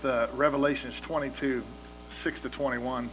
Revelations 22, 6 to 21.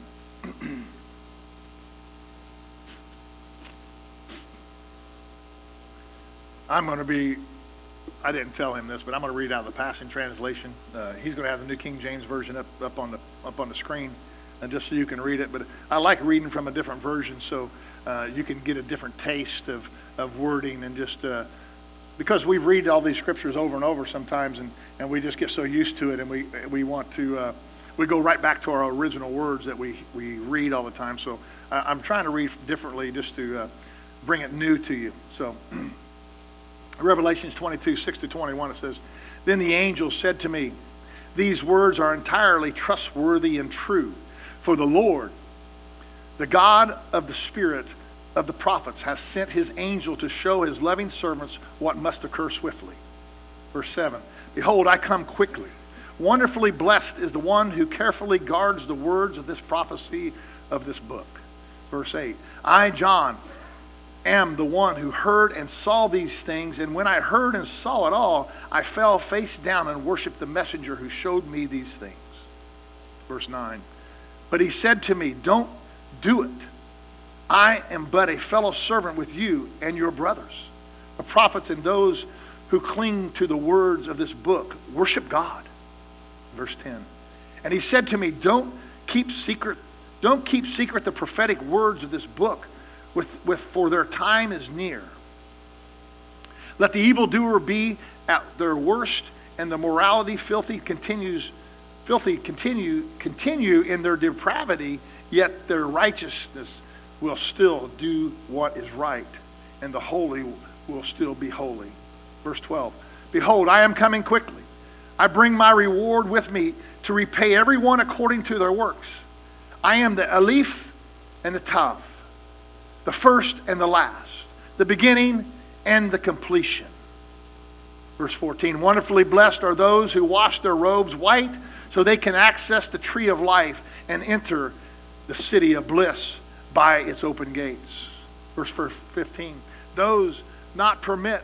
I didn't tell him this, but I'm going to read out the Passion Translation. He's going to have the New King James Version up on the screen, and just so you can read it. But I like reading from a different version, so you can get a different taste of wording, and just because we read all these scriptures over and over sometimes, and we just get so used to it, and we want to we go right back to our original words that we read all the time. So I'm trying to read differently just to bring it new to you. So Revelations 22, 6 to 21, it says, "Then the angel said to me, 'These words are entirely trustworthy and true, for the Lord, the God of the Spirit of the prophets, has sent his angel to show his loving servants what must occur swiftly.'" Verse 7, "Behold, I come quickly. Wonderfully blessed is the one who carefully guards the words of this prophecy of this book." Verse 8, "I, John, am the one who heard and saw these things, and when I heard and saw it all, I fell face down and worshiped the messenger who showed me these things." Verse 9, "But he said to me, 'Don't do it. I am but a fellow servant with you and your brothers, the prophets, and those who cling to the words of this book. Worship God.'" Verse 10, "And he said to me, 'Don't keep secret the prophetic words of this book, for their time is near. Let the evildoer be at their worst, and the morality filthy continue in their depravity, yet their righteousness will still do what is right, and the holy will still be holy.'" Verse 12, "Behold, I am coming quickly. I bring my reward with me to repay everyone according to their works. I am the Aleph and the Tav, the first and the last, the beginning and the completion." Verse 14, "Wonderfully blessed are those who wash their robes white, so they can access the tree of life and enter the city of bliss by its open gates." Verse 15, those not permitted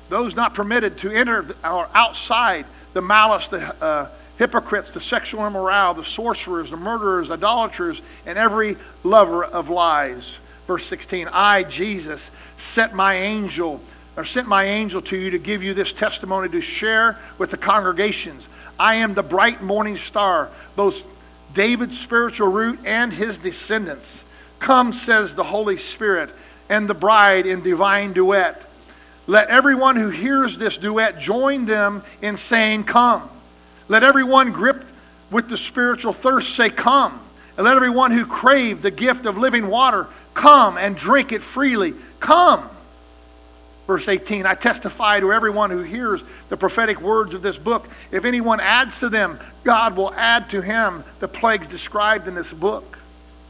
to enter or outside the malice, the hypocrites, the sexual immoral, the sorcerers, the murderers, idolaters, and every lover of lies. Verse 16, "I, Jesus, sent my angel to you to give you this testimony to share with the congregations. I am the bright morning star, both David's spiritual root and his descendants. Come," says the Holy Spirit, "and the bride in divine duet. Let everyone who hears this duet join them in saying, 'Come.' Let everyone gripped with the spiritual thirst say, 'Come.' And let everyone who crave the gift of living water come and drink it freely. Come." Verse 18, "I testify to everyone who hears the prophetic words of this book. If anyone adds to them, God will add to him the plagues described in this book."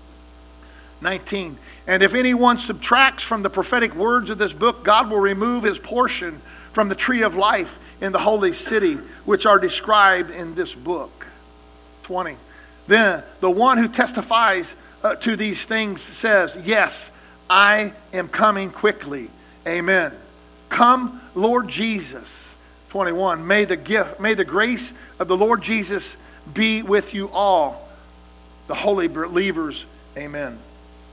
19, "And if anyone subtracts from the prophetic words of this book, God will remove his portion from the tree of life in the holy city, which are described in this book." 20, "Then the one who testifies to these things says, 'Yes, I am coming quickly. Amen. Come, Lord Jesus.' 21, may the grace of the Lord Jesus be with you all, the holy believers. Amen."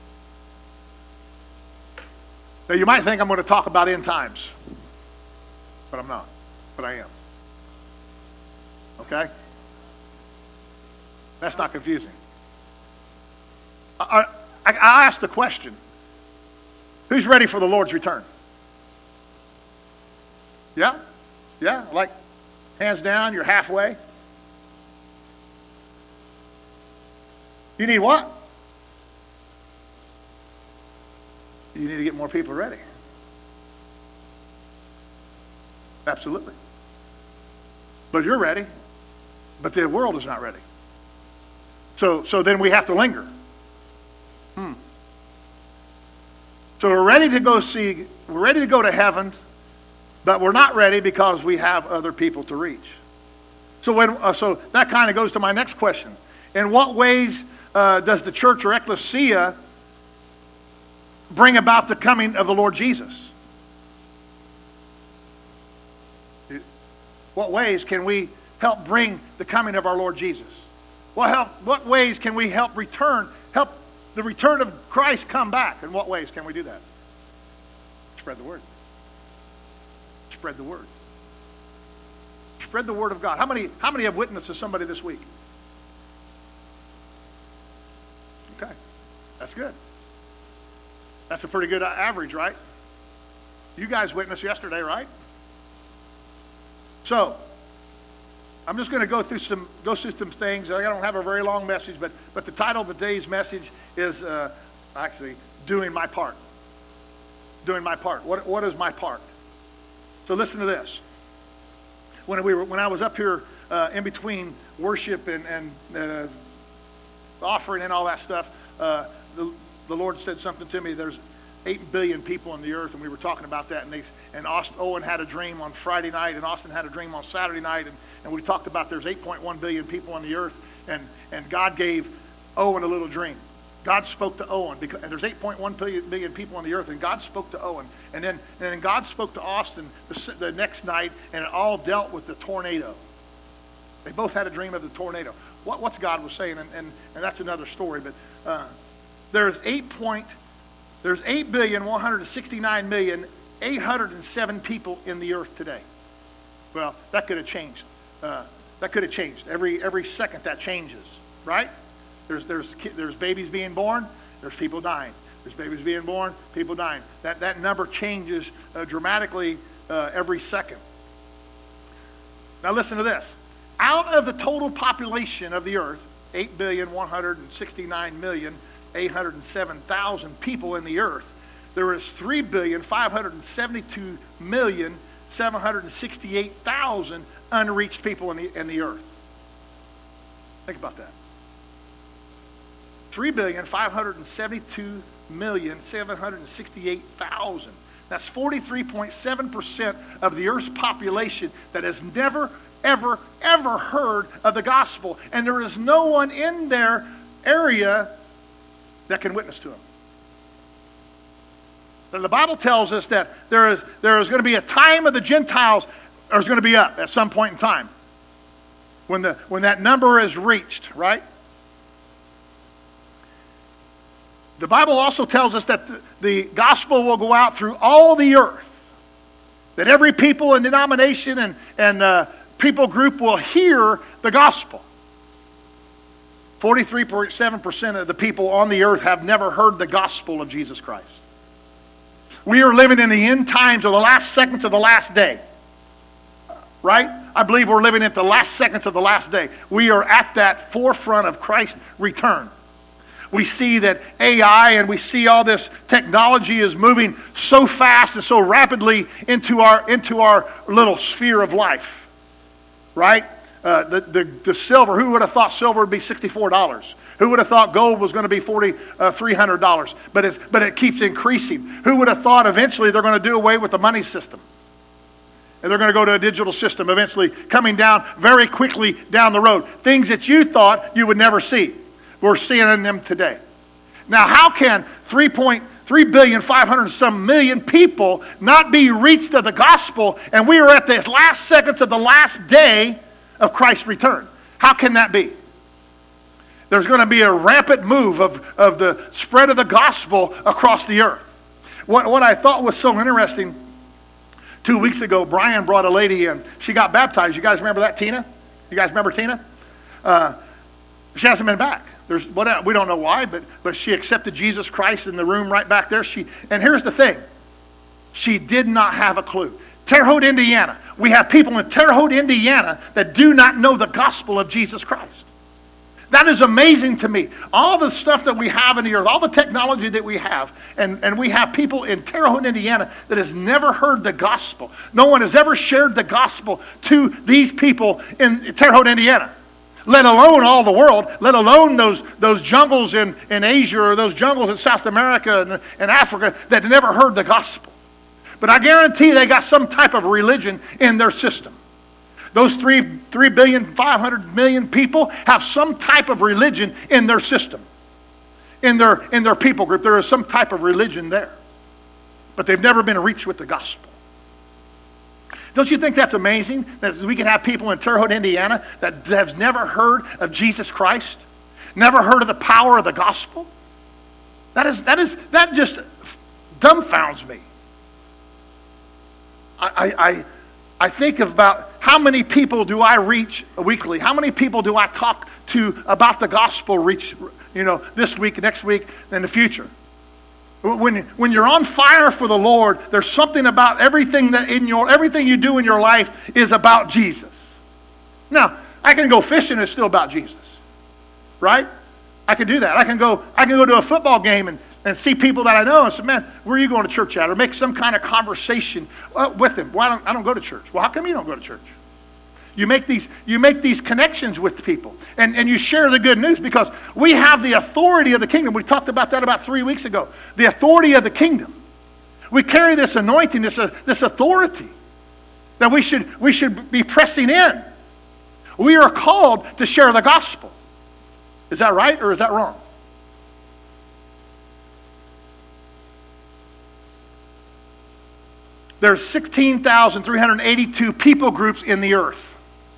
Now you might think I'm going to talk about end times, but I'm not. But I am. Okay? That's not confusing. I asked the question, who's ready for the Lord's return? Yeah? Yeah? Like, hands down, you're halfway? You need what? You need to get more people ready. Absolutely. But you're ready. But the world is not ready. So then we have to linger. So we're ready to go to heaven, but we're not ready because we have other people to reach. So that kind of goes to my next question. In what ways does the church or ecclesia bring about the coming of the Lord Jesus? What ways can we help bring the coming of our Lord Jesus? What ways can we help the return of Christ come back? In what ways can we do that? Spread the word. Spread the word. Spread the word of God. How many have witnessed to somebody this week? Okay, that's good. That's a pretty good average, right? You guys witnessed yesterday, right? So, I'm just going to go through some things. I don't have a very long message, but the title of today's message is actually doing my part. Doing my part. What is my part? So listen to this. When I was up here in between worship and offering and all that stuff, the Lord said something to me. There's 8 billion people on the earth, and we were talking about that. And Owen had a dream on Friday night, and Austin had a dream on Saturday night, and we talked about there's 8.1 billion people on the earth, and God gave Owen a little dream. God spoke to Owen, and there's 8.1 billion people on the earth, and God spoke to Owen. And then God spoke to Austin the next night, and it all dealt with the tornado. They both had a dream of the tornado. What's God was saying, and that's another story, but there's 8,169,807 people in the earth today. Well, that could have changed. That could have changed. Every second that changes, right? There's babies being born. There's people dying. There's babies being born. People dying. That number changes dramatically every second. Now listen to this. Out of the total population of the earth, 8,169,807,000 people in the earth, there is 3,572,768,000 unreached people in the earth. Think about that. 3,572,768,000. That's 43.7% of the earth's population that has never, ever, ever heard of the gospel. And there is no one in their area that can witness to them. And the Bible tells us that there is going to be a time of the Gentiles is going to be up at some point in time when that number is reached, right? The Bible also tells us that the gospel will go out through all the earth, that every people and denomination and people group will hear the gospel. 43.7% of the people on the earth have never heard the gospel of Jesus Christ. We are living in the end times of the last seconds of the last day. Right? I believe we're living at the last seconds of the last day. We are at that forefront of Christ's return. We see that AI and we see all this technology is moving so fast and so rapidly into our little sphere of life. Right? The silver, who would have thought silver would be $64? Who would have thought gold was going to be $300? But it keeps increasing. Who would have thought eventually they're going to do away with the money system? And they're going to go to a digital system eventually, coming down very quickly down the road. Things that you thought you would never see. We're seeing them today. Now, how can 3,500,000 people not be reached of the gospel, and we are at the last seconds of the last day of Christ's return? How can that be? There's going to be a rampant move of the spread of the gospel across the earth. What I thought was so interesting, 2 weeks ago, Brian brought a lady in. She got baptized. You guys remember that, Tina? You guys remember Tina? She hasn't been back. We don't know why, but she accepted Jesus Christ in the room right back there. And here's the thing. She did not have a clue. Terre Haute, Indiana. We have people in Terre Haute, Indiana that do not know the gospel of Jesus Christ. That is amazing to me. All the stuff that we have in the earth, all the technology that we have, and we have people in Terre Haute, Indiana that has never heard the gospel. No one has ever shared the gospel to these people in Terre Haute, Indiana. Let alone all the world, let alone those jungles in Asia or those jungles in South America and Africa that never heard the gospel. But I guarantee they got some type of religion in their system. Those 3,500,000 people have some type of religion in their system. In their people group, there is some type of religion there. But they've never been reached with the gospel. Don't you think that's amazing that we can have people in Terre Haute, Indiana that have never heard of Jesus Christ, never heard of the power of the gospel? That just dumbfounds me. I think about how many people do I reach weekly? How many people do I talk to about the gospel reach, this week, next week, in the future? When you're on fire for the Lord, there's something about everything you do in your life is about Jesus. Now, I can go fishing and it's still about Jesus. Right? I can do that. I can go to a football game and see people that I know and say, man, where are you going to church at? Or make some kind of conversation with them. Well, I don't go to church. Well, how come you don't go to church? You make these connections with people, and you share the good news, because we have the authority of the kingdom. We talked about that about 3 weeks ago. The authority of the kingdom. We carry this anointing, this authority that we should be pressing in. We are called to share the gospel. Is that right or is that wrong? There's 16,382 people groups in the earth.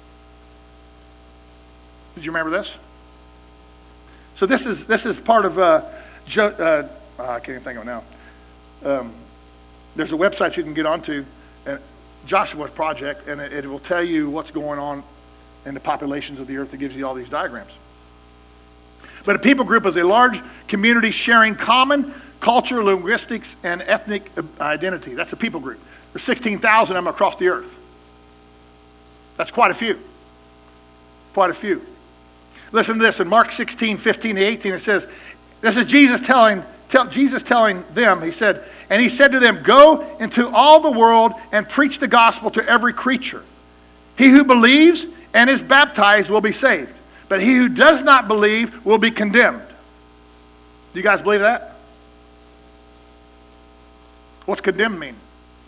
Did you remember this? So this is part of I can't even think of it now. There's a website you can get onto, Joshua's Project, and it will tell you what's going on in the populations of the earth. It gives you all these diagrams. But a people group is a large community sharing common culture, linguistics, and ethnic identity. That's a people group. There's 16,000 of them across the earth. That's quite a few. Quite a few. Listen to this. In Mark 16, 15 to 18, it says, this is Jesus telling them, he said to them, go into all the world and preach the gospel to every creature. He who believes and is baptized will be saved, but he who does not believe will be condemned. Do you guys believe that? What's condemned mean?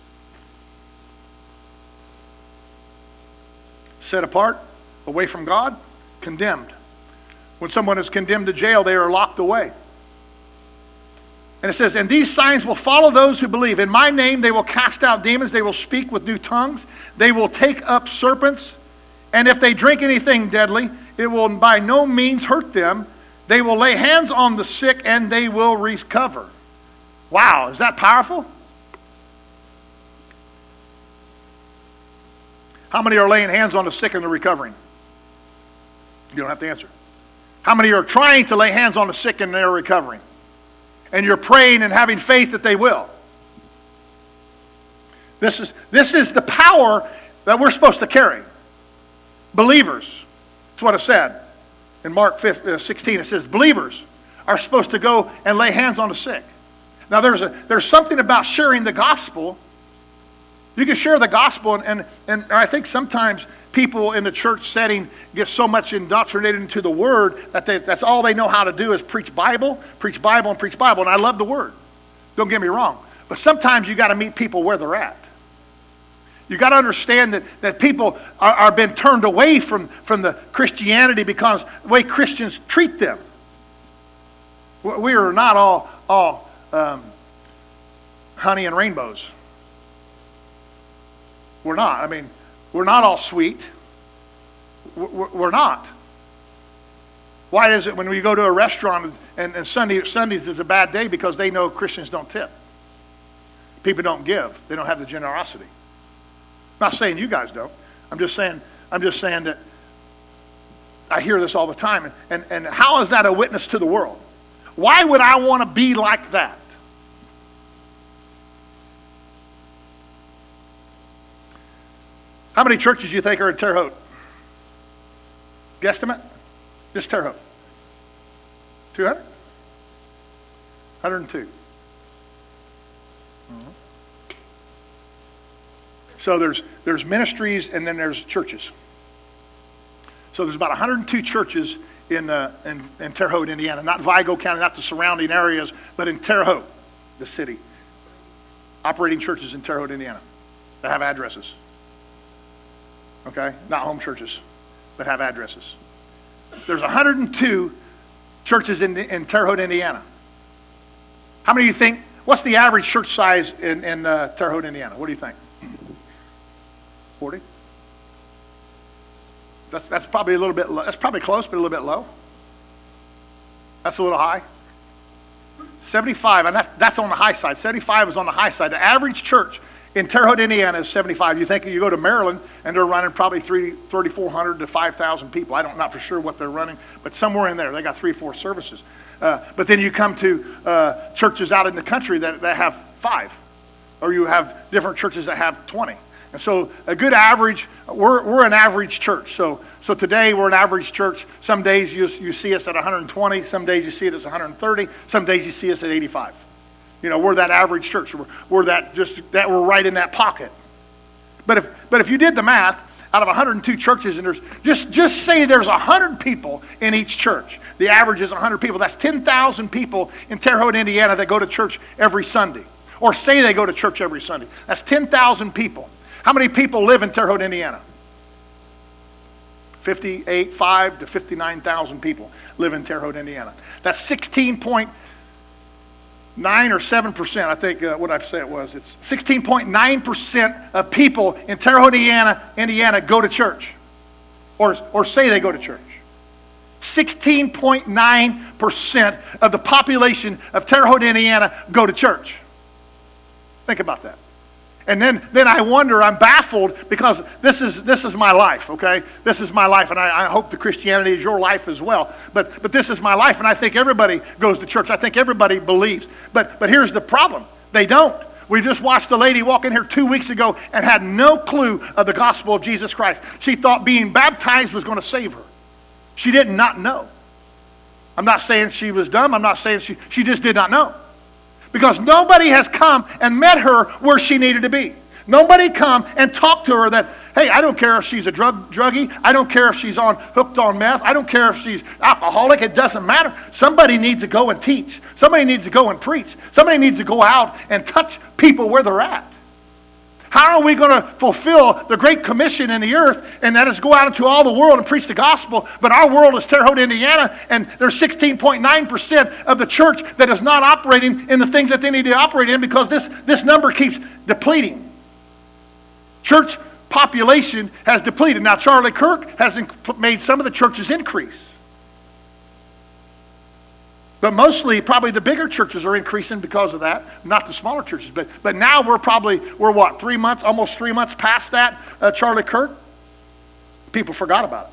Set apart, away from God, condemned. When someone is condemned to jail, they are locked away. And it says, and these signs will follow those who believe. In my name they will cast out demons, they will speak with new tongues, they will take up serpents, and if they drink anything deadly, it will by no means hurt them. They will lay hands on the sick and they will recover. Wow, is that powerful? How many are laying hands on the sick and they're recovering? You don't have to answer. How many are trying to lay hands on the sick and they're recovering? And you're praying and having faith that they will. This is the power that we're supposed to carry. Believers. That's what it said. In Mark 16, it says believers are supposed to go and lay hands on the sick. Now there's something about sharing the gospel. You can share the gospel, and I think sometimes people in the church setting get so much indoctrinated into the word that that's all they know how to do is preach Bible, and preach Bible. And I love the word. Don't get me wrong. But sometimes you got to meet people where they're at. You got to understand that people are being turned away from the Christianity because the way Christians treat them. We are not all honey and rainbows. We're not. I mean, we're not all sweet. We're not. Why is it when we go to a restaurant and Sundays is a bad day? Because they know Christians don't tip. People don't give. They don't have the generosity. I'm not saying you guys don't. I'm just saying that I hear this all the time. And how is that a witness to the world? Why would I want to be like that? How many churches do you think are in Terre Haute? Guesstimate? Just Terre Haute. 200? 102. So there's ministries and then there's churches. So there's about 102 churches in Terre Haute, Indiana. Not Vigo County, not the surrounding areas, but in Terre Haute, the city. Operating churches in Terre Haute, Indiana that have addresses. Okay? Not home churches, but have addresses. There's 102 churches in Terre Haute, Indiana. How many of you think, what's the average church size in Terre Haute, Indiana? What do you think? 40. That's probably a little bit low. That's probably close, but a little bit low. That's a little high. 75, and that's on the high side. 75 is on the high side. The average church in Terre Haute, Indiana is 75. You think you go to Maryland, and they're running probably 3,400 to 5,000 people. I'm not for sure what they're running, but somewhere in there. They got 3-4 services. But then you come to churches out in the country that have 5. Or you have different churches that have 20. And so a good average, we're an average church. So today we're an average church. Some days you see us at 120. Some days you see it as 130. Some days you see us at 85. You know, we're that average church. We're we're right in that pocket. But if you did the math, out of 102 churches, and there's just say there's 100 people in each church. The average is 100 people. That's 10,000 people in Terre Haute, Indiana that go to church every Sunday. Or say they go to church every Sunday. That's 10,000 people. How many people live in Terre Haute, Indiana? 5 to 59,000 people live in Terre Haute, Indiana. That's 16.9 or 7%. I think what I said it was. It's 16.9% of people in Terre Haute, Indiana go to church. Or say they go to church. 16.9% of the population of Terre Haute, Indiana go to church. Think about that. And then I wonder, I'm baffled because this is my life, okay? This is my life, and I hope the Christianity is your life as well. But this is my life, and I think everybody goes to church. I think everybody believes. But here's the problem. They don't. We just watched a lady walk in here 2 weeks ago and had no clue of the gospel of Jesus Christ. She thought being baptized was going to save her. She did not know. I'm not saying she was dumb. I'm not saying she just did not know. Because nobody has come and met her where she needed to be. Nobody come and talked to her that, hey, I don't care if she's a druggie. I don't care if she's hooked on meth. I don't care if she's alcoholic. It doesn't matter. Somebody needs to go and teach. Somebody needs to go and preach. Somebody needs to go out and touch people where they're at. How are we going to fulfill the Great Commission in the earth, and that is go out into all the world and preach the gospel, but our world is Terre Haute, Indiana, and there's 16.9% of the church that is not operating in the things that they need to operate in because this number keeps depleting. Church population has depleted. Now, Charlie Kirk has made some of the churches increase. But mostly, probably the bigger churches are increasing because of that, not the smaller churches. But now we're what, 3 months, almost 3 months past that, Charlie Kirk? People forgot about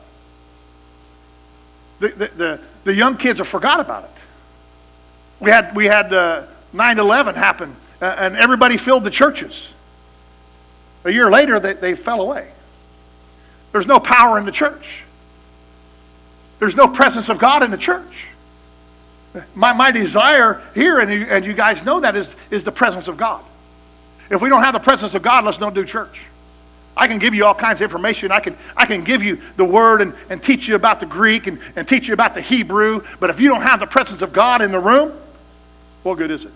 it. The young kids have forgot about it. We had 9/11 happen, and everybody filled the churches. A year later, they fell away. There's no power in the church. There's no presence of God in the church. My desire here, and you guys know that, is the presence of God. If we don't have the presence of God, let's don't do church. I can give you all kinds of information. I can give you the word and teach you about the Greek and teach you about the Hebrew. But if you don't have the presence of God in the room, what good is it?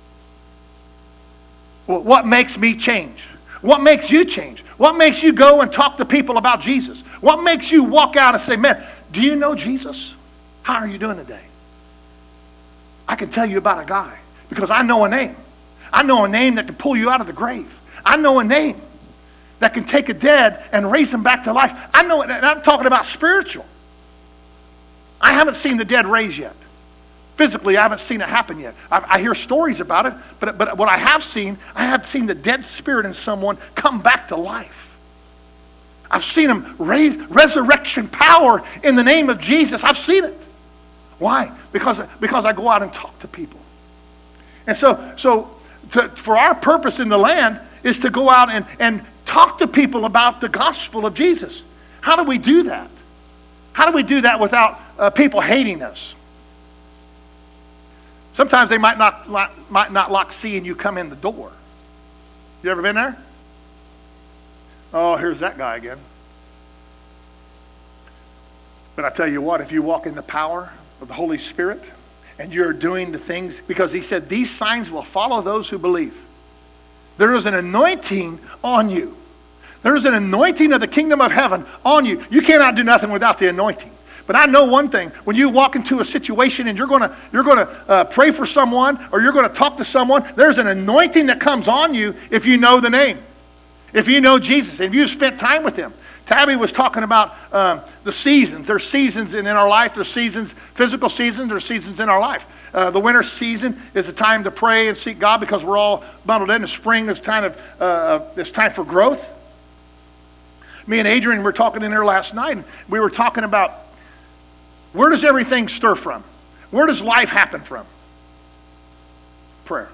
Well, what makes me change? What makes you change? What makes you go and talk to people about Jesus? What makes you walk out and say, man, do you know Jesus? How are you doing today? I can tell you about a guy because I know a name. I know a name that can pull you out of the grave. I know a name that can take a dead and raise him back to life. I know, and I'm talking about spiritual. I haven't seen the dead raised yet. Physically, I haven't seen it happen yet. I hear stories about it, but what I have seen the dead spirit in someone come back to life. I've seen them raise resurrection power in the name of Jesus. I've seen it. Why? Because I go out and talk to people. And for our purpose in the land is to go out and talk to people about the gospel of Jesus. How do we do that? How do we do that without people hating us? Sometimes they might not like seeing you come in the door. You ever been there? Oh, here's that guy again. But I tell you what, if you walk in the power of the Holy Spirit and you're doing the things, because he said these signs will follow those who believe. There is an anointing on you. There is an anointing of the kingdom of heaven on you. You cannot do nothing without the anointing. But I know one thing: when you walk into a situation and you're going to pray for someone or you're going to talk to someone, there's an anointing that comes on you if you know the name. If you know Jesus, if you've spent time with him. Tabby was talking about the seasons. There's seasons in our life. There's seasons, physical seasons. There's seasons in our life. The winter season is a time to pray and seek God because we're all bundled in. The spring is time for growth. Me and Adrian were talking in there last night, and we were talking about where does everything stir from? Where does life happen from? Prayer.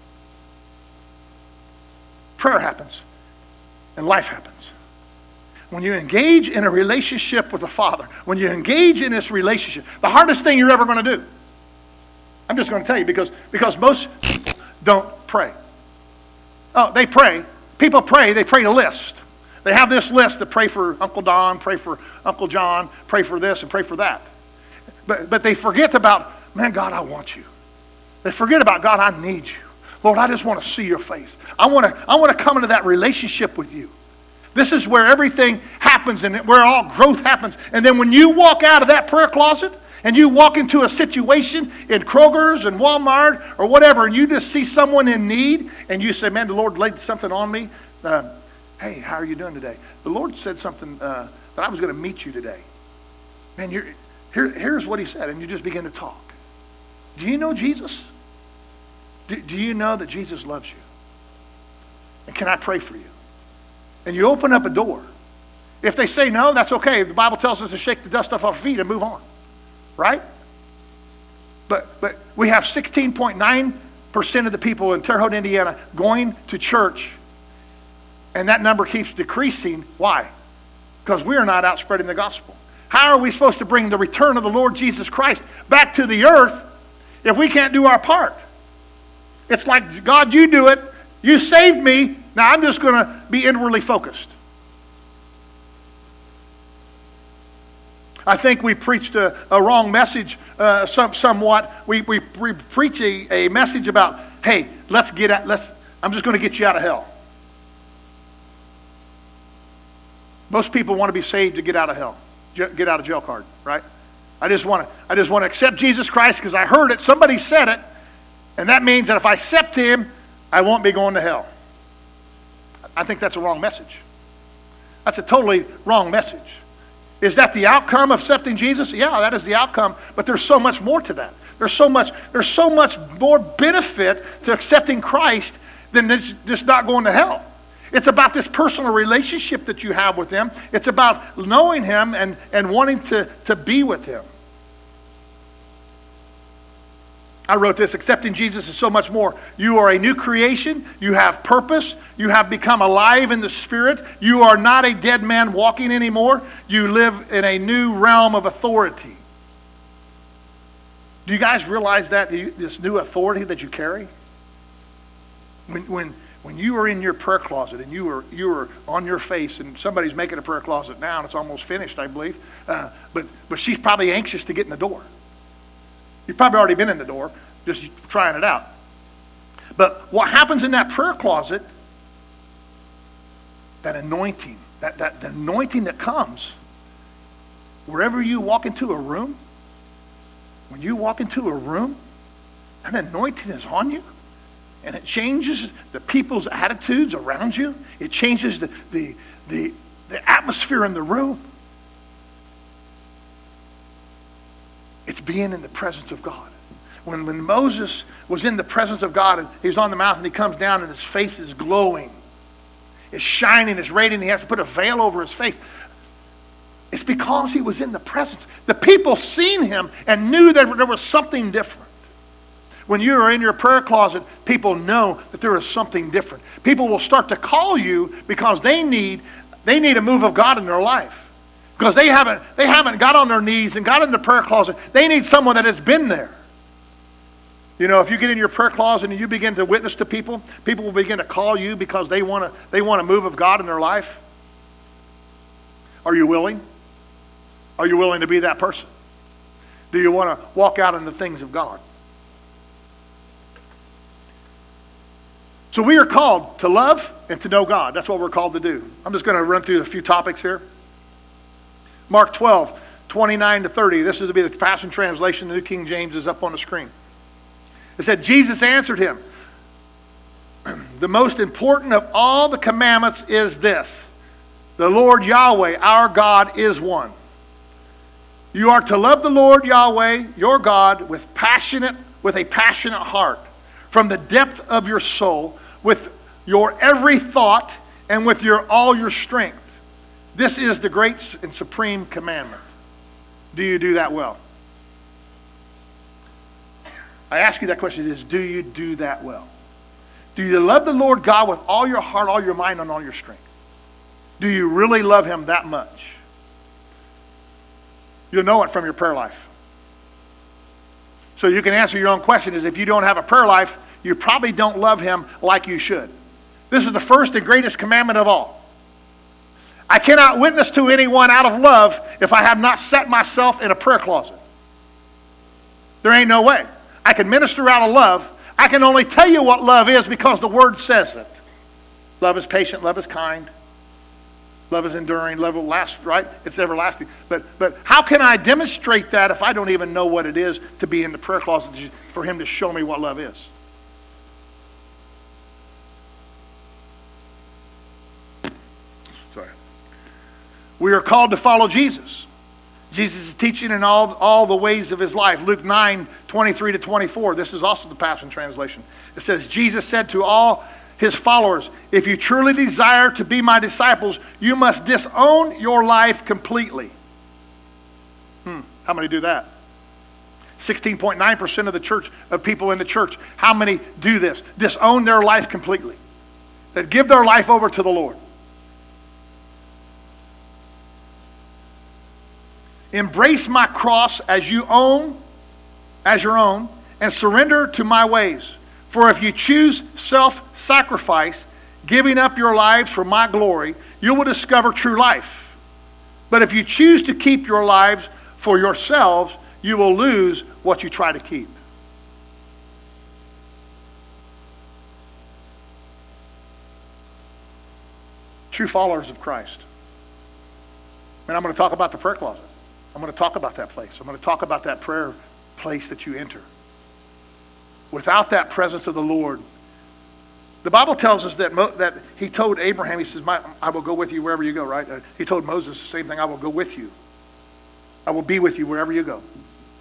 Prayer happens, and life happens. When you engage in a relationship with the Father, when you engage in this relationship, the hardest thing you're ever going to do, I'm just going to tell you, because most people don't pray. Oh, they pray. People pray. They pray a list. They have this list to pray for Uncle Don, pray for Uncle John, pray for this and pray for that. But they forget about, man, God, I want you. They forget about, God, I need you. Lord, I just want to see your face. I want to come into that relationship with you. This is where everything happens and where all growth happens. And then when you walk out of that prayer closet and you walk into a situation in Kroger's and Walmart or whatever, and you just see someone in need and you say, man, the Lord laid something on me. Hey, how are you doing today? The Lord said something that I was going to meet you today. Man, here's what he said, and you just begin to talk. Do you know Jesus? Do you know that Jesus loves you? And can I pray for you? And you open up a door. If they say no, that's okay. The Bible tells us to shake the dust off our feet and move on. Right? But we have 16.9% of the people in Terre Haute, Indiana going to church, and that number keeps decreasing. Why? Because we are not out spreading the gospel. How are we supposed to bring the return of the Lord Jesus Christ back to the earth if we can't do our part? It's like, God, you do it. You saved me. Now I'm just going to be inwardly focused. I think we preached a wrong message somewhat. We preach a message about, hey, I'm just going to get you out of hell. Most people want to be saved to get out of hell, get out of jail card, right? I just want to accept Jesus Christ because I heard it, somebody said it, and that means that if I accept him, I won't be going to hell. I think that's a wrong message. That's a totally wrong message. Is that the outcome of accepting Jesus? Yeah, that is the outcome, but there's so much more to that. There's so much more benefit to accepting Christ than just not going to hell. It's about this personal relationship that you have with him. It's about knowing him and wanting to be with him. I wrote this, accepting Jesus is so much more. You are a new creation. You have purpose. You have become alive in the Spirit. You are not a dead man walking anymore. You live in a new realm of authority. Do you guys realize that, this new authority that you carry? When you are in your prayer closet and you are on your face, and somebody's making a prayer closet now and it's almost finished, I believe, but she's probably anxious to get in the door. You've probably already been in the door, just trying it out. But what happens in that prayer closet, that anointing, that anointing that comes, wherever you walk into a room, when you walk into a room, that anointing is on you, and it changes the people's attitudes around you. It changes the atmosphere in the room. It's being in the presence of God. When Moses was in the presence of God and he was on the mountain, he comes down and his face is glowing. It's shining, it's radiant. He has to put a veil over his face. It's because he was in the presence. The people seen him and knew that there was something different. When you are in your prayer closet, people know that there is something different. People will start to call you because they need a move of God in their life. Because they haven't got on their knees and got in the prayer closet. They need someone that has been there. You know, if you get in your prayer closet and you begin to witness to people, people will begin to call you because they want a move of God in their life. Are you willing? Are you willing to be that person? Do you want to walk out in the things of God? So we are called to love and to know God. That's what we're called to do. I'm just going to run through a few topics here. Mark 12, 29 to 30. This is to be the Passion Translation. The New King James is up on the screen. It said, Jesus answered him. the most important of all the commandments is this: the Lord Yahweh, our God, is one. You are to love the Lord Yahweh, your God, with a passionate heart, from the depth of your soul, with your every thought, and with all your strength. This is the great and supreme commandment. Do you do that well? I ask you that question is, do you do that well? Do you love the Lord God with all your heart, all your mind, and all your strength? Do you really love him that much? You'll know it from your prayer life. So you can answer your own question is, if you don't have a prayer life, you probably don't love him like you should. This is the first and greatest commandment of all. I cannot witness to anyone out of love if I have not set myself in a prayer closet. There ain't no way. I can minister out of love. I can only tell you what love is because the Word says it. Love is patient, love is kind, love is enduring, love will last, right? It's everlasting. But how can I demonstrate that if I don't even know what it is to be in the prayer closet for him to show me what love is? Sorry. We are called to follow Jesus. Jesus is teaching in all the ways of his life. Luke 9:23-24. This is also the Passion Translation. It says, Jesus said to all his followers, if you truly desire to be my disciples, you must disown your life completely. How many do that? 16.9% of the church, of people in the church. How many do this? Disown their life completely. That give their life over to the Lord. Embrace my cross as your own, and surrender to my ways. For if you choose self-sacrifice, giving up your lives for my glory, you will discover true life. But if you choose to keep your lives for yourselves, you will lose what you try to keep. True followers of Christ. And I'm going to talk about the prayer closet. I'm going to talk about that place. I'm going to talk about that prayer place that you enter. Without that presence of the Lord, the Bible tells us that he told Abraham, he says, I will go with you wherever you go, right? He told Moses the same thing, I will go with you. I will be with you wherever you go.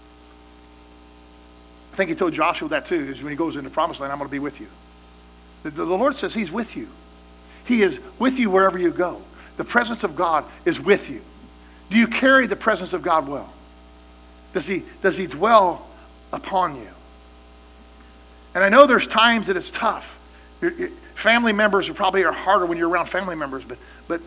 I think he told Joshua that too, is when he goes into the promised land, I'm going to be with you. The Lord says he's with you. He is with you wherever you go. The presence of God is with you. Do you carry the presence of God well? Does he dwell upon you? And I know there's times that it's tough. Family members probably are harder when you're around family members, but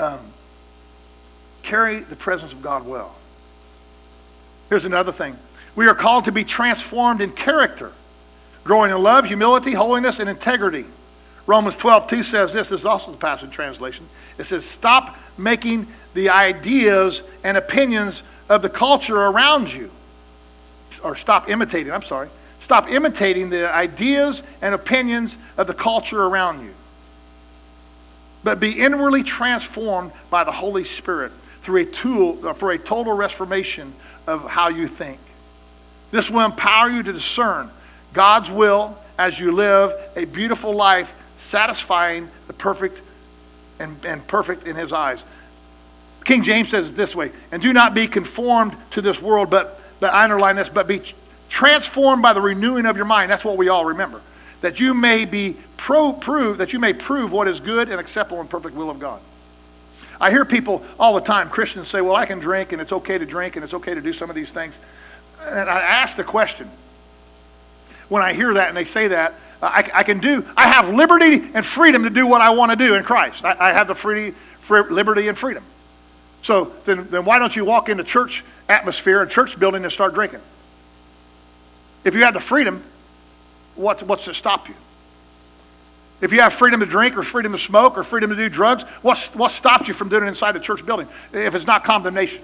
carry the presence of God well. Here's another thing. We are called to be transformed in character, growing in love, humility, holiness, and integrity. Romans 12:2 says this is also the Passion Translation. It says, stop making the ideas and opinions of the culture around you. Or stop imitating the ideas and opinions of the culture around you. But be inwardly transformed by the Holy Spirit for a total reformation of how you think. This will empower you to discern God's will as you live a beautiful life, satisfying the perfect and perfect in his eyes. King James says it this way, and do not be conformed to this world, but I underline this, but be transformed by the renewing of your mind. That's what we all remember. That you may prove what is good and acceptable and perfect will of God. I hear people all the time, Christians say, well, I can drink and it's okay to drink and it's okay to do some of these things. And I ask the question, when I hear that and they say that, I have liberty and freedom to do what I want to do in Christ. I have the liberty and freedom. So then why don't you walk into church atmosphere and church building and start drinking? If you have the freedom, what's to stop you? If you have freedom to drink or freedom to smoke or freedom to do drugs, what stops you from doing it inside a church building if it's not condemnation?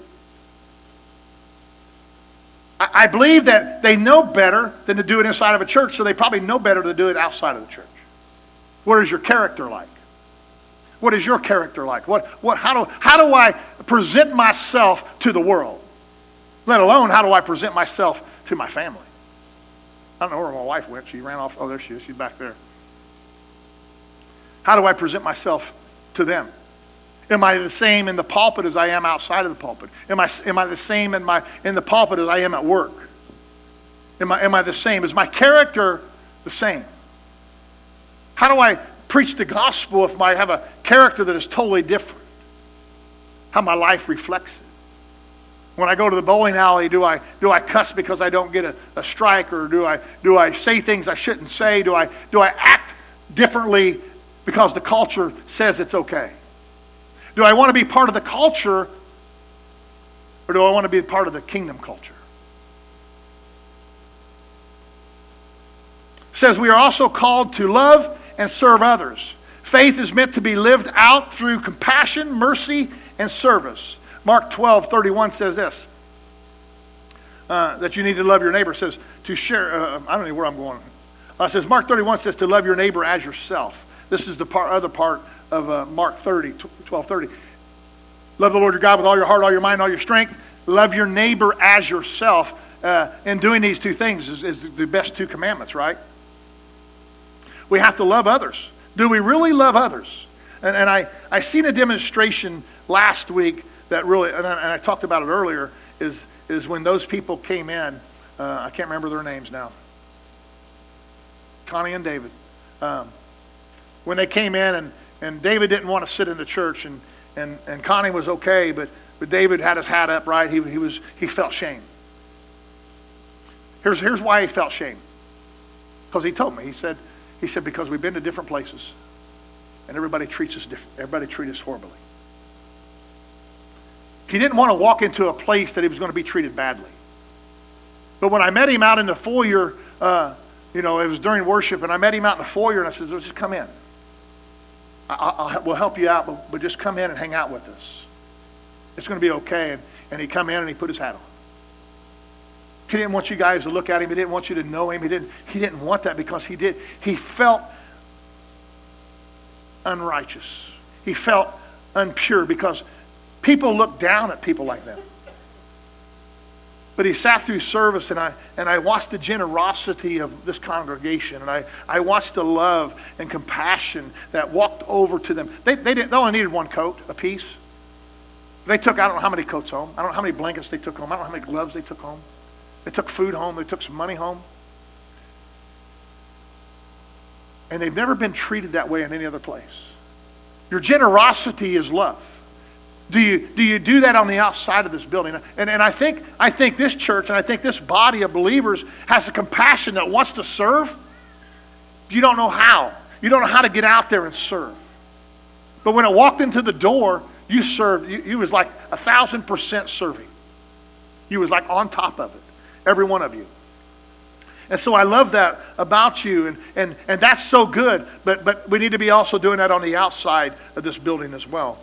I believe that they know better than to do it inside of a church, so they probably know better to do it outside of the church. What is your character like? What is your character like? How do I present myself to the world? Let alone, how do I present myself to my family? I don't know where my wife went. She ran off. Oh, there she is. She's back there. How do I present myself to them? Am I the same in the pulpit as I am outside of the pulpit? Am I the same in the pulpit as I am at work? Am I the same? Is my character the same? How do I preach the gospel if I have a character that is totally different? How my life reflects it. When I go to the bowling alley, do I cuss because I don't get a strike, or do I say things I shouldn't say? Do I act differently because the culture says it's okay? Do I want to be part of the culture, or do I want to be part of the kingdom culture? It says we are also called to love and serve others. Faith is meant to be lived out through compassion, mercy, and service. Mark 12:31 says this, that you need to love your neighbor. It says to share, I don't know where I'm going. It says Mark 31 says to love your neighbor as yourself. This is the other part of Mark 12:30. Love the Lord your God with all your heart, all your mind, all your strength. Love your neighbor as yourself. And doing these two things is the best two commandments, right? We have to love others. Do we really love others? And I seen a demonstration last week that really, and I talked about it earlier, is when those people came in. I can't remember their names now. Connie and David. When they came in, and David didn't want to sit in the church, and Connie was okay, but David had his hat up, right? He felt shame. Here's why he felt shame. Because he told me, he said because we've been to different places, and everybody treats us different. Everybody treats us horribly. He didn't want to walk into a place that he was going to be treated badly. But when I met him out in the foyer, it was during worship, and I met him out in the foyer, and I said, just come in. We'll help you out, but just come in and hang out with us. It's going to be okay. And he come in and he put his hat on. He didn't want you guys to look at him. He didn't want you to know him. He didn't want that because he felt unrighteous. He felt unpure because people look down at people like that. But he sat through service, and I watched the generosity of this congregation, and I watched the love and compassion that walked over to them. They only needed one coat apiece. They took, I don't know how many coats home. I don't know how many blankets they took home. I don't know how many gloves they took home. They took food home. They took some money home. And they've never been treated that way in any other place. Your generosity is love. Do you do that on the outside of this building? And I think this church and I think this body of believers has a compassion that wants to serve. You don't know how. You don't know how to get out there and serve. But when it walked into the door, you served. You was like 1,000% serving. You was like on top of it. Every one of you. And so I love that about you, and that's so good. But we need to be also doing that on the outside of this building as well.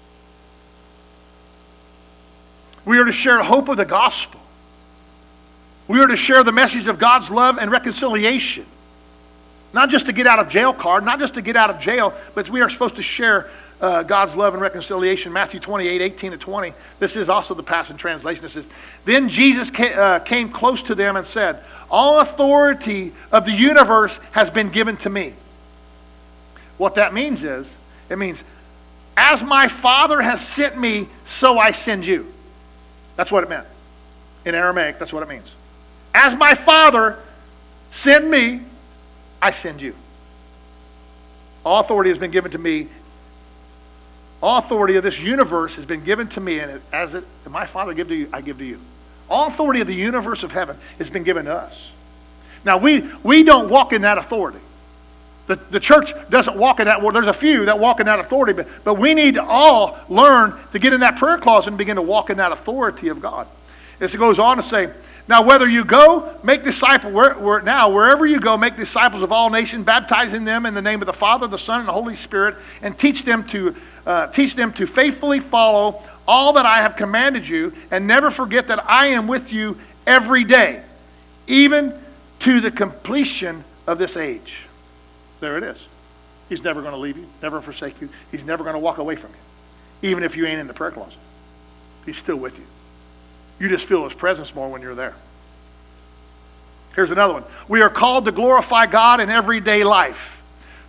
We are to share hope of the gospel. We are to share the message of God's love and reconciliation. Not just to get out of jail card, not just to get out of jail, but we are supposed to share God's love and reconciliation. Matthew 28:18-20. This is also the Passion Translation. It says, then Jesus came close to them and said, all authority of the universe has been given to me. What that means is, it means, as my Father has sent me, so I send you. That's what it meant. In Aramaic, that's what it means. As my Father sent me, I send you. All authority has been given to me. All authority of this universe has been given to me, and as my Father give to you, I give to you. All authority of the universe of heaven has been given to us. Now, we don't walk in that authority. The church doesn't walk in that. Well, there's a few that walk in that authority, but we need to all learn to get in that prayer closet and begin to walk in that authority of God. As it goes on to say, now whether you go, make disciples, wherever you go, make disciples of all nations, baptizing them in the name of the Father, the Son, and the Holy Spirit, and teach them to faithfully follow all that I have commanded you, and never forget that I am with you every day, even to the completion of this age. There it is. He's never going to leave you, never forsake you. He's never going to walk away from you, even if you ain't in the prayer closet. He's still with you. You just feel his presence more when you're there. Here's another one. We are called to glorify God in everyday life.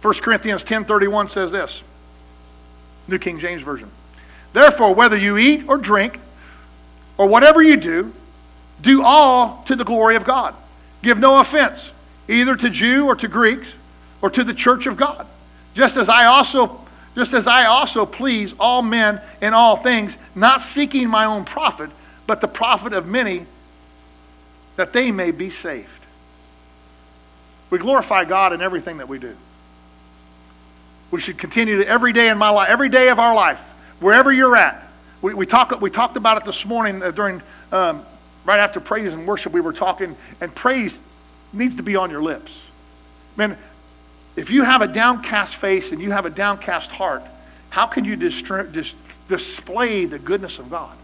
1 Corinthians 10:31 says this, New King James Version. Therefore, whether you eat or drink, or whatever you do, do all to the glory of God. Give no offense, either to Jew or to Greeks, or to the church of God. Just as I also please all men in all things, not seeking my own profit, but the profit of many, that they may be saved. We glorify God in everything that we do. We should continue to, every day in my life, every day of our life, wherever you're at. We talked about it this morning during right after praise and worship. We were talking, and praise needs to be on your lips. Man, if you have a downcast face and you have a downcast heart, how can you display the goodness of God?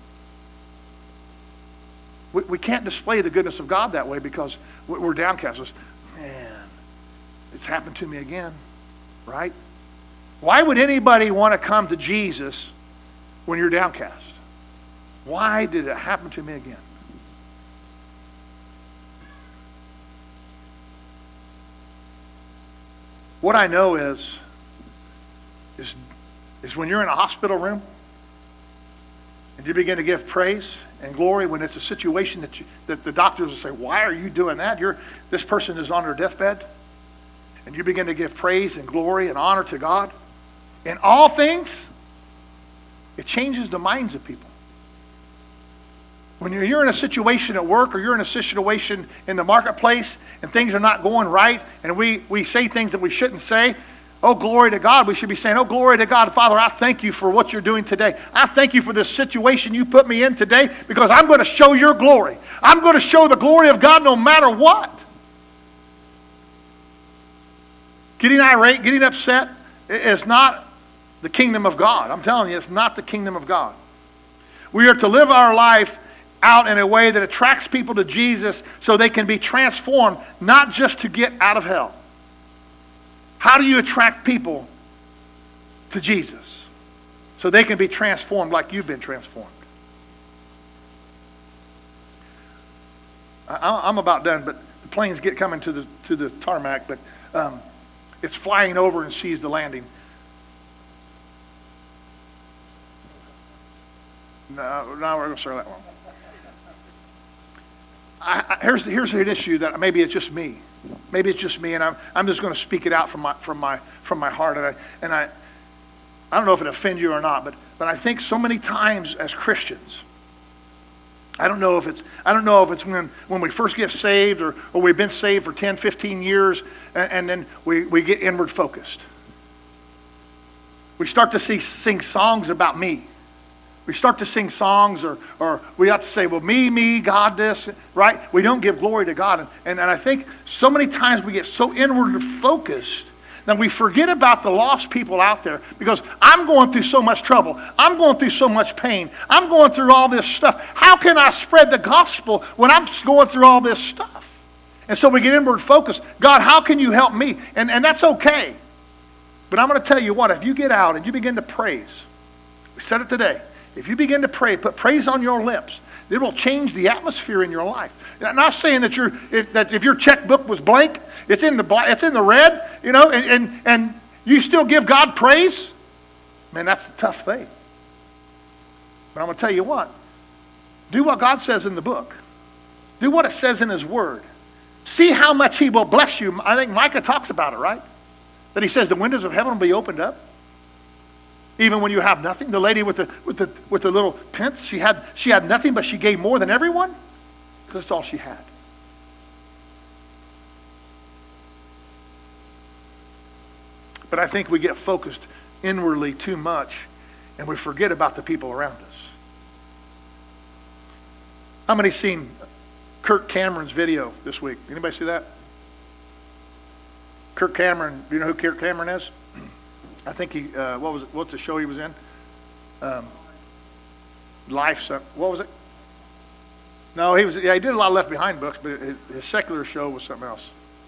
We can't display the goodness of God that way because we're downcast. Man, it's happened to me again, right? Why would anybody want to come to Jesus when you're downcast? Why did it happen to me again? What I know is when you're in a hospital room and you begin to give praise and glory when it's a situation that the doctors will say, why are you doing that? This person is on their deathbed. And you begin to give praise and glory and honor to God. In all things, it changes the minds of people. When you're in a situation at work or you're in a situation in the marketplace and things are not going right and we say things that we shouldn't say, oh, glory to God. We should be saying, oh, glory to God. Father, I thank you for what you're doing today. I thank you for this situation you put me in today because I'm going to show your glory. I'm going to show the glory of God no matter what. Getting irate, getting upset is not the kingdom of God. I'm telling you, it's not the kingdom of God. We are to live our life out in a way that attracts people to Jesus so they can be transformed, not just to get out of hell. How do you attract people to Jesus so they can be transformed like you've been transformed? I'm about done, but the plane's coming to the tarmac, but it's flying over and sees the landing. No, we're going to start that one. Here's an issue that maybe it's just me. Maybe it's just me, and I'm just going to speak it out from my heart. And I don't know if it offends you or not, but I think so many times as Christians, I don't know if it's when we first get saved or we've been saved for 10, 15 years, and then we get inward focused. We start to sing songs about me. We start to sing songs or we have to say, well, me, God, this, right? We don't give glory to God. And I think so many times we get so inward focused that we forget about the lost people out there because I'm going through so much trouble. I'm going through so much pain. I'm going through all this stuff. How can I spread the gospel when I'm going through all this stuff? And so we get inward focused. God, how can you help me? And that's okay. But I'm going to tell you what, if you get out and you begin to praise, we said it today, if you begin to pray, put praise on your lips, it will change the atmosphere in your life. I'm not saying that if your checkbook was blank, it's in the red, and you still give God praise. Man, that's a tough thing. But I'm going to tell you what. Do what God says in the book. Do what it says in His Word. See how much He will bless you. I think Micah talks about it, right? That he says the windows of heaven will be opened up. Even when you have nothing. The lady with the little pence, she had nothing, but she gave more than everyone because that's all she had. But I think we get focused inwardly too much and we forget about the people around us. How many seen Kirk Cameron's video this week? Anybody see that? Kirk Cameron, do you know who Kirk Cameron is? I think he, what's the show he was in? Life, what was it? No, he did a lot of Left Behind books, but his secular show was something else.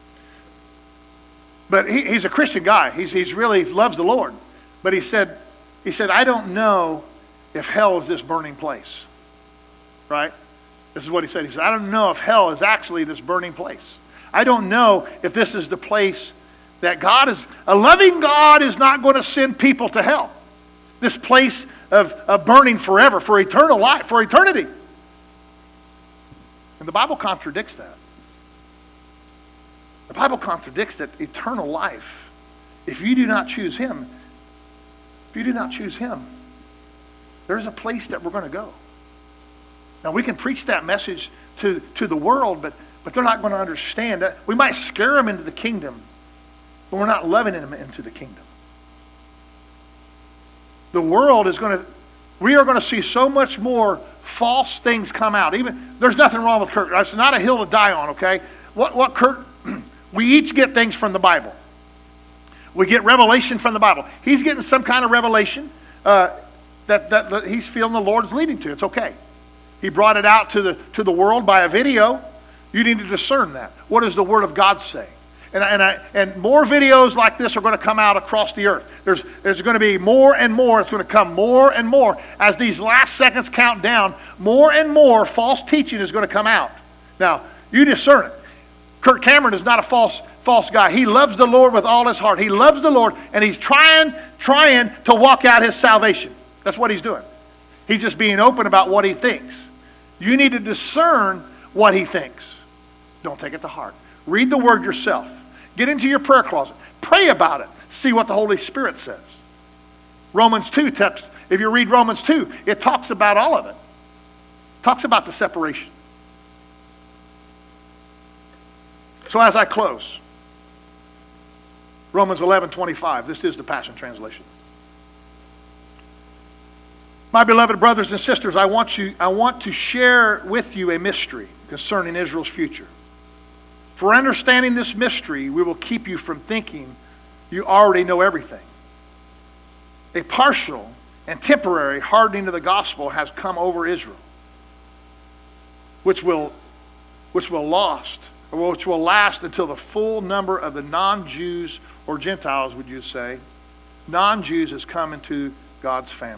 But he's a Christian guy. He really loves the Lord. But he said, I don't know if hell is this burning place. Right? This is what he said. He said, I don't know if hell is actually this burning place. I don't know if this is the place That a loving God is not going to send people to hell. This place of burning forever, for eternal life, for eternity. And the Bible contradicts that. The Bible contradicts that eternal life, if you do not choose Him, there's a place that we're going to go. Now we can preach that message to the world, but they're not going to understand that. We might scare them into the kingdom, but we're not loving them into the kingdom. The world we are going to see so much more false things come out. There's nothing wrong with Kurt. It's not a hill to die on, okay? What Kurt, we each get things from the Bible. We get revelation from the Bible. He's getting some kind of revelation that he's feeling the Lord's leading to. It's okay. He brought it out to the world by a video. You need to discern that. What does the Word of God say? And more videos like this are going to come out across the earth. There's going to be more and more. It's going to come more and more. As these last seconds count down, more and more false teaching is going to come out. Now, you discern it. Kirk Cameron is not a false guy. He loves the Lord with all his heart. He loves the Lord, and he's trying to walk out his salvation. That's what he's doing. He's just being open about what he thinks. You need to discern what he thinks. Don't take it to heart. Read the Word yourself. Get into your prayer closet. Pray about it. See what the Holy Spirit says. Romans 2 text. If you read Romans 2, it talks about all of it. It talks about the separation. So as I close, Romans 11:25. This is the Passion Translation. My beloved brothers and sisters, I want to share with you a mystery concerning Israel's future. For understanding this mystery, we will keep you from thinking you already know everything. A partial and temporary hardening of the gospel has come over Israel, which will last until the full number of the non-Jews or Gentiles, would you say, non-Jews has come into God's family.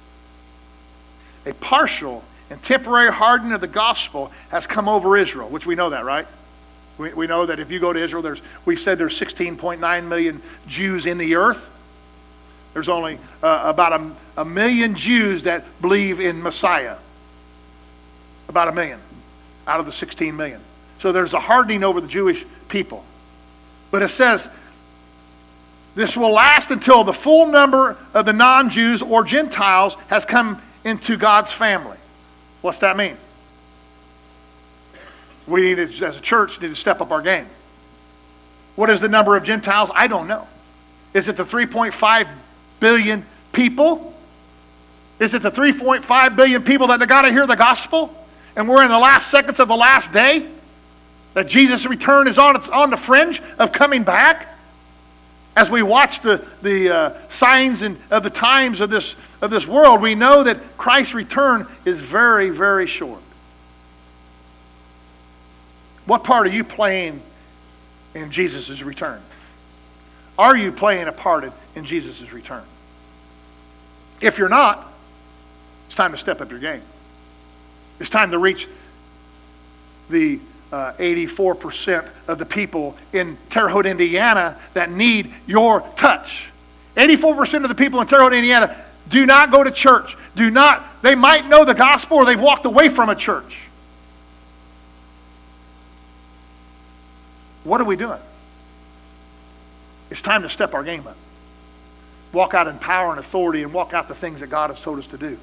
A partial and temporary hardening of the gospel has come over Israel, which we know that, right? We know that if you go to Israel, we said there's 16.9 million Jews in the earth. There's only about a million Jews that believe in Messiah. About a million out of the 16 million. So there's a hardening over the Jewish people. But it says, this will last until the full number of the non-Jews or Gentiles has come into God's family. What's that mean? We need to, as a church, need to step up our game. What is the number of Gentiles? I don't know. Is it the 3.5 billion people? Is it the 3.5 billion people that got to hear the gospel? And we're in the last seconds of the last day? That Jesus' return is on the fringe of coming back? As we watch the signs of the times of this world, we know that Christ's return is very, very short. What part are you playing in Jesus' return? Are you playing a part in Jesus' return? If you're not, it's time to step up your game. It's time to reach the 84% of the people in Terre Haute, Indiana that need your touch. 84% of the people in Terre Haute, Indiana do not go to church. They might know the gospel or they've walked away from a church. What are we doing? It's time to step our game up. Walk out in power and authority and walk out the things that God has told us to do.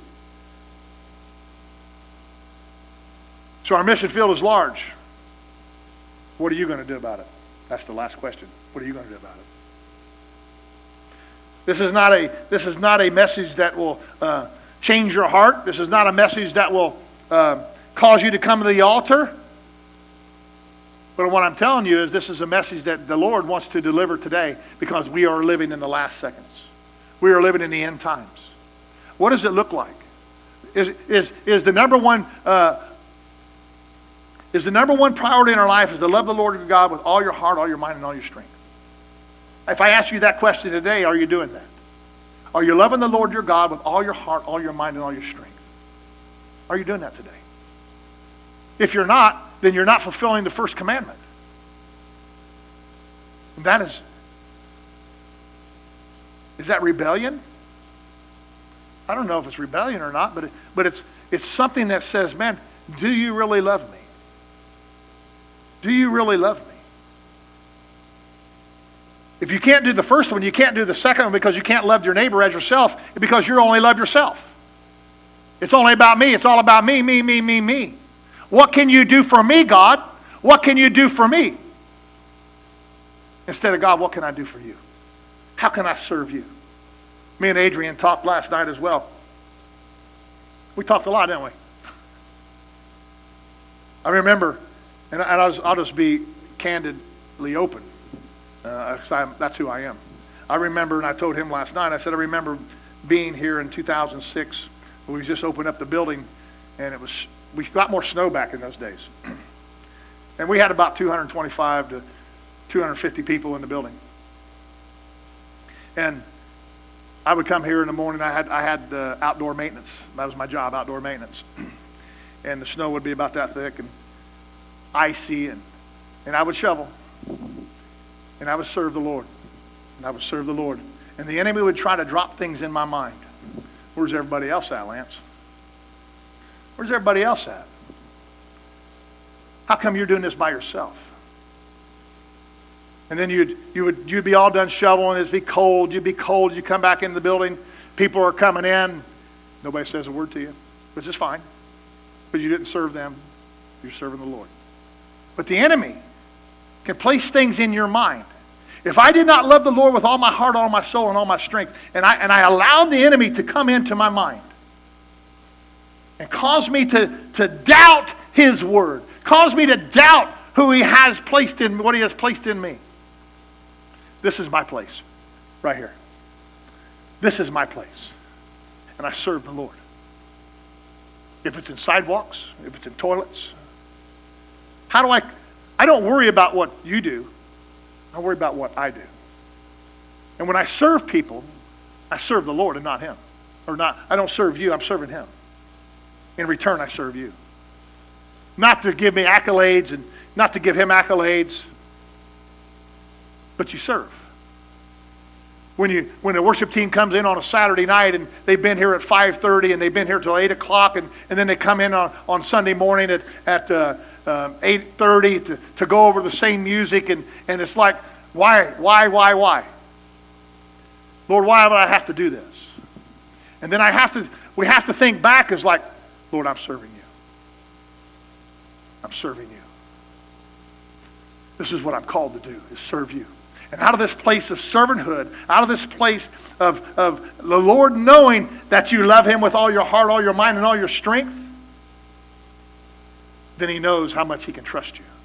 So our mission field is large. What are you going to do about it? That's the last question. What are you going to do about it? This is not a message that will change your heart. This is not a message that will cause you to come to the altar. But what I'm telling you is this is a message that the Lord wants to deliver today because we are living in the last seconds. We are living in the end times. What does it look like? Is the number one priority in our life is to love the Lord your God with all your heart, all your mind, and all your strength? If I ask you that question today, are you doing that? Are you loving the Lord your God with all your heart, all your mind, and all your strength? Are you doing that today? If you're not, then you're not fulfilling the first commandment. And that is Is that rebellion? I don't know if it's rebellion or not, but it's something that says, man, do you really love me? Do you really love me? If you can't do the first one, you can't do the second one because you can't love your neighbor as yourself because you only love yourself. It's only about me. It's all about me, me, me, me, me. What can you do for me, God? What can you do for me? Instead of, God, what can I do for you? How can I serve you? Me and Adrian talked last night as well. We talked a lot, didn't we? I remember, and I'll just be candidly open. That's who I am. I remember, and I told him last night, I said, I remember being here in 2006. We just opened up the building, and we got more snow back in those days. And we had about 225 to 250 people in the building. And I would come here in the morning. I had outdoor maintenance. That was my job, outdoor maintenance. And the snow would be about that thick and icy, and I would shovel. And I would serve the Lord. And I would serve the Lord. And the enemy would try to drop things in my mind. Where's everybody else at, Lance? Where's everybody else at? How come you're doing this by yourself? And then you'd be all done shoveling. It'd be cold. You'd be cold. You come back into the building. People are coming in. Nobody says a word to you, which is fine. Because you didn't serve them. You're serving the Lord. But the enemy can place things in your mind. If I did not love the Lord with all my heart, all my soul, and all my strength, and I allowed the enemy to come into my mind and cause me to doubt his word, cause me to doubt who he has placed in, what he has placed in me. This is my place, right here. This is my place. And I serve the Lord. If it's in sidewalks, if it's in toilets, I don't worry about what you do. I worry about what I do. And when I serve people, I serve the Lord and not him. I don't serve you, I'm serving him. In return, I serve you. Not to give me accolades and not to give him accolades, but you serve. When the worship team comes in on a Saturday night and they've been here at 5:30 and they've been here till 8 o'clock and then they come in on Sunday morning at 8:30 to go over the same music and it's like, why? Lord, why would I have to do this? And then we have to think back as like, Lord, I'm serving you. I'm serving you. This is what I'm called to do, is serve you. And out of this place of servanthood, out of this place of the Lord knowing that you love him with all your heart, all your mind, and all your strength, then he knows how much he can trust you.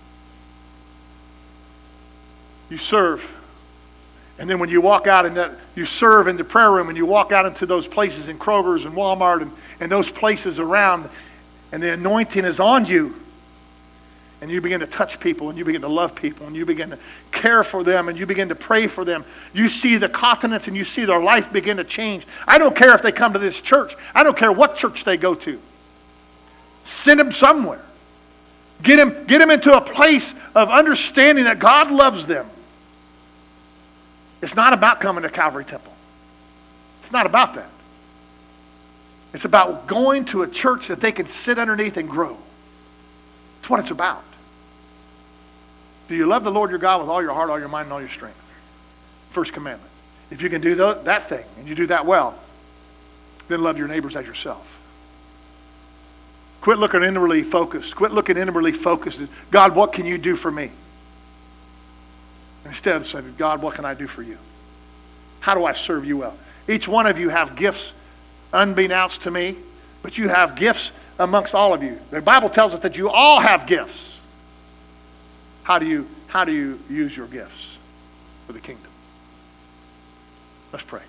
You serve. And then when you walk out you serve in the prayer room and you walk out into those places in Kroger's and Walmart and those places around, and the anointing is on you. And you begin to touch people and you begin to love people and you begin to care for them and you begin to pray for them. You see the continents and you see their life begin to change. I don't care if they come to this church. I don't care what church they go to. Send them somewhere. Get them into a place of understanding that God loves them. It's not about coming to Calvary Temple. It's not about that. It's about going to a church that they can sit underneath and grow. That's what it's about. Do you love the Lord your God with all your heart, all your mind, and all your strength? First commandment. If you can do that thing, and you do that well, then love your neighbors as yourself. Quit looking inwardly focused. Quit looking inwardly focused. God, what can you do for me? Instead, say, God, what can I do for you? How do I serve you well? Each one of you have gifts unbeknownst to me, but you have gifts amongst all of you. The Bible tells us that you all have gifts. How do you use your gifts for the kingdom? Let's pray.